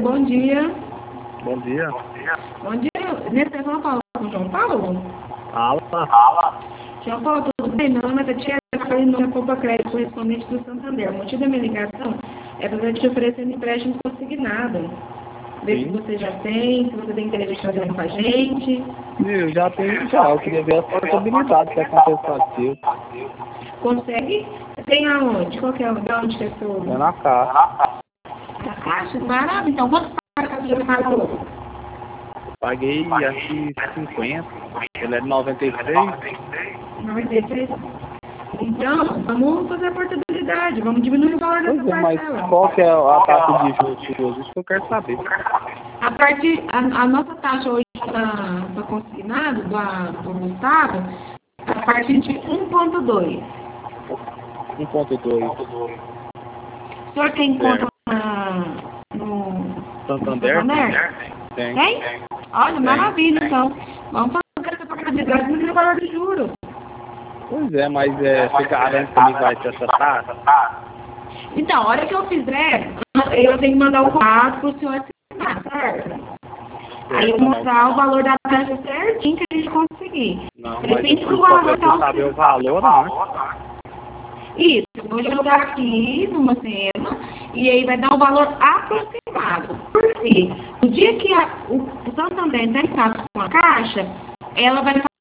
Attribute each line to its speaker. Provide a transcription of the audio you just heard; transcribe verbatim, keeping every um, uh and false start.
Speaker 1: bom dia.
Speaker 2: Bom dia.
Speaker 1: Bom dia. Nesse telefone eu falo com o João Paulo?
Speaker 2: Fala.
Speaker 1: João Paulo, tudo bem? Meu nome é Tatiana, eu falei no Poupa Crédito, correspondente do Santander. O motivo da minha ligação é para te oferecer um empréstimo consignado. Ver se
Speaker 2: Sim.
Speaker 1: você já tem, se você tem interesse em fazer com a gente.
Speaker 2: Eu já tenho já. Eu queria ver a portabilidade que aconteceu.
Speaker 1: Consegue? Tem aonde? Qual que é? De onde que é seu?
Speaker 2: É na caixa.
Speaker 1: Na caixa? Barato? Então, quanto paga você já pagou?
Speaker 2: Paguei acho que cinquenta. Ele é de noventa e três.
Speaker 1: noventa e três? Então, vamos fazer a portabilidade, vamos diminuir o valor dessa
Speaker 2: Pois é, mas
Speaker 1: parcela.
Speaker 2: qual que é a taxa de juros? Isso que eu quero saber.
Speaker 1: A, partir, a, a nossa taxa hoje para consignado do, do Estado é a partir de um ponto dois.
Speaker 2: um ponto dois.
Speaker 1: O senhor tem conta na, no
Speaker 2: Santander?
Speaker 1: no Santander?
Speaker 2: Tem.
Speaker 1: Tem? Olha,
Speaker 2: Tem.
Speaker 1: maravilha, então. Vamos fazer essa portabilidade diminuir o valor do juro.
Speaker 2: Pois é, mas é, você garante que ele vai ter essa taxa?
Speaker 1: Então, a hora que eu fizer, eu tenho que mandar o quadro para o senhor assinar, certo? Aí eu vou mostrar o valor da taxa certinho que a gente conseguir.
Speaker 2: Não,
Speaker 1: De
Speaker 2: mas
Speaker 1: repente,
Speaker 2: eu
Speaker 1: o
Speaker 2: só
Speaker 1: valor
Speaker 2: preciso
Speaker 1: tá
Speaker 2: saber o valor antes.
Speaker 1: Isso, eu vou jogar aqui numa cena e aí vai dar o valor aproximado. Por quê? No dia que a, o, o Santander entrar em contato com a Caixa, ela vai